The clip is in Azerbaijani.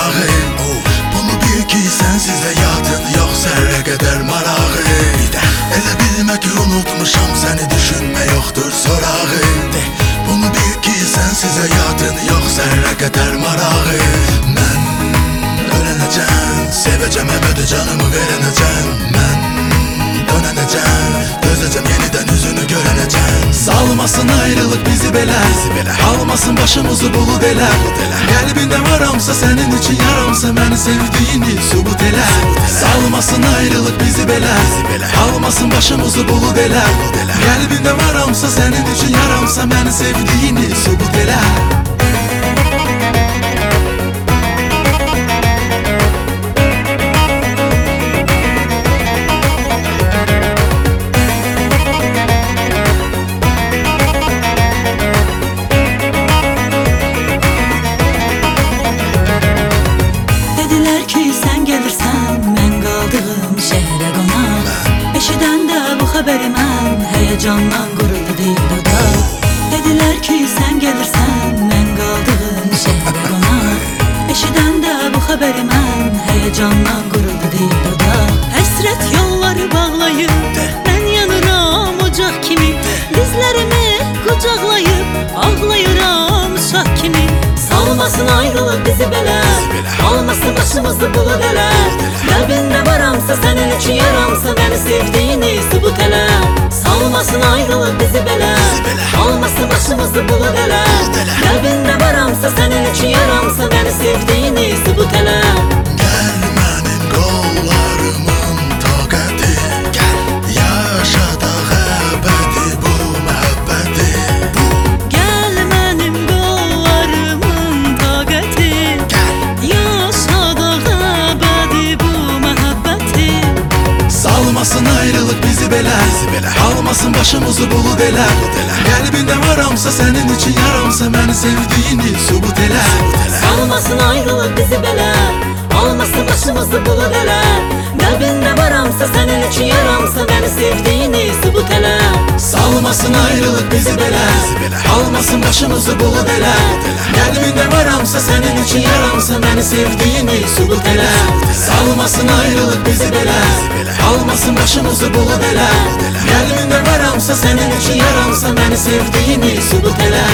marağı. Bunu bil ki sensiz həyatın yox zərrə qədər marağı. Elə bilmə ki unutmuşam səni, düşünmə yoxdur sorağı. Bunu bil ki sensiz həyatın yox zərrə qədər marağı. Mən ölənəcəm, sevəcəm əbədi canımı verənəcəm. Mən dönənəcəm, dözəcəm yenidən üzünü görənəcəm. Salmasın ayrılıq bizi belə, almasın başımızı bulud elə. Qəlbində varamsa sənin üçün yaramsa, məni sevdiyini sübut elə. Salmasın ayrılıq bizi belə, almasın başımızı bulud elə. Qəlbində varamsa sənin üçün yaramsa, məni sevdiyini sübut elə. Xəbəri mən həyəcandan quruldu dil dodaq. Dedilər ki sən gəlirsən, mən qaldığım şəhərə qonaq. Eşidəndə bu xəbəri mən həyəcandan quruldu dil dodaq. Həsrət yolları bağlayıb, mən yanıram ocaq kimi. Dizlərimi qucaqlayıb, ağlayıram uşaq kimi. Salmasın ayrılıq bizi belə, almasın başımızı bulud elə. Qəlbində varamsa sənin üçün yaramsa, məni sevdiyini sübut elə. Salmasın ayrılıq bizi belə, almasın başımızı bulud elə. Qəlbində varamsa sənin üçün yaramsa, məni sevdiyini sübut elə. Gəl mənim qollarımın taqəti, gəl yaşadaq əbədi bu məhəbbəti. Gəl mənim qollarımın taqəti, gəl yaşadaq əbədi bu məhəbbəti. Salmasın ayrılıq bizi belə, almasın başımızı bulud elə. Qəlbində varamsa sənin üçün yaramsa, məni sevdiyini sübut elə. Salmasın ayrılıq bizi belə, almasın başımızı bulud elə. Qəlbində varamsa sənin üçün yaramsa, məni sevdiyini sübut elə. Salmasın ayrılıq bizi belə, almasın başımızı bulud elə. Qəlbində varamsa sənin üçün yaramsa, məni sevdiyini sübut elə. Salmasın ayrılıq bizi belə, almasın başımızı bulud elə. Qəlbində varamsa sənin üçün yaramsa, məni sevdiyini sübut elə.